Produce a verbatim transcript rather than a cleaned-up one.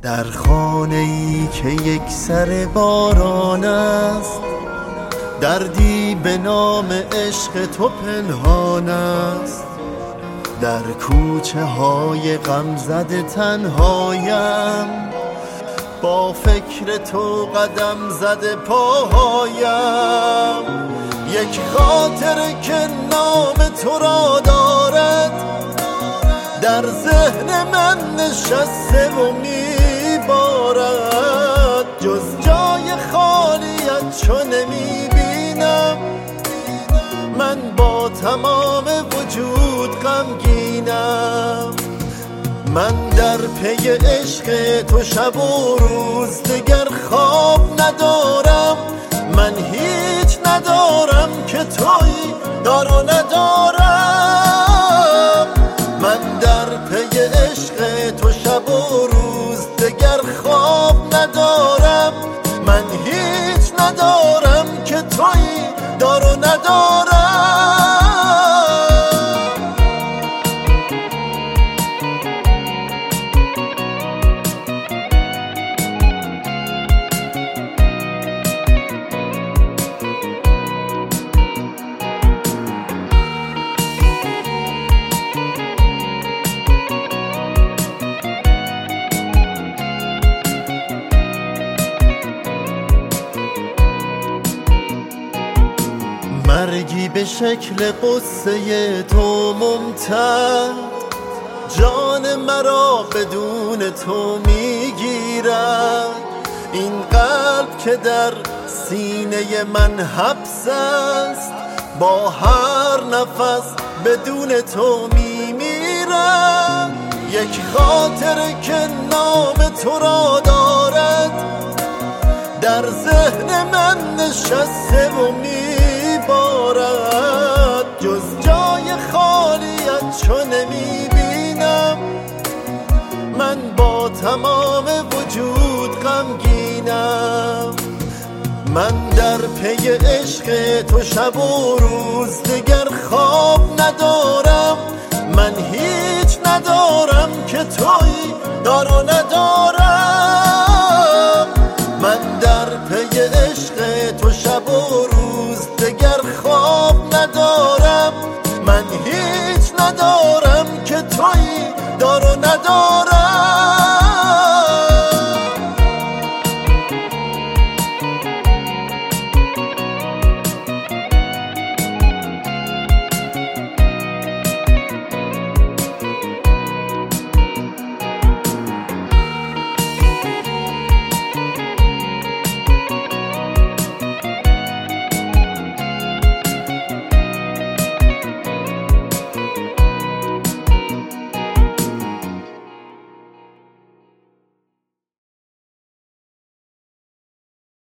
در خانه ای که یک سر باران است، دردی به نام عشق تو پنهان است. در کوچه های غم زده تنهایم، با فکر تو قدم زده پاهایم. یک خاطره که نام تو را دارد، در ذهن من نشسته و میبارد. جز جای خالیت چو نمیبینم، من با تمام وجود غمگینم. من در پی عشق تو شب و روز دگر خواب ندارم. من هیچ ندارم که تویی دار و ندارم. من در پی عشق تو شب و روز دگر خواب ندارم. من هیچ ندارم که تویی دار و ندارم. مرگی به شکل قصه تو ممتد، جان مرا بدون تو میگیرد. این قلب که در سینه من حبس است، با هر نفس بدون تو میمیرد. یک خاطره که نام تو را دارد، در ذهن من نشسته و میبارد. جز جای خالیت چو نمیبینم، من با تمام وجود غمگینم. من در پی عشق تو شب و روز دگر خواب ندارم. من هیچ ندارم که تویی دار و ندارم. من در پی عشق تو شب و روز دگر خواب ندارم. من هیچ ندارم که تویی دار و ندارم.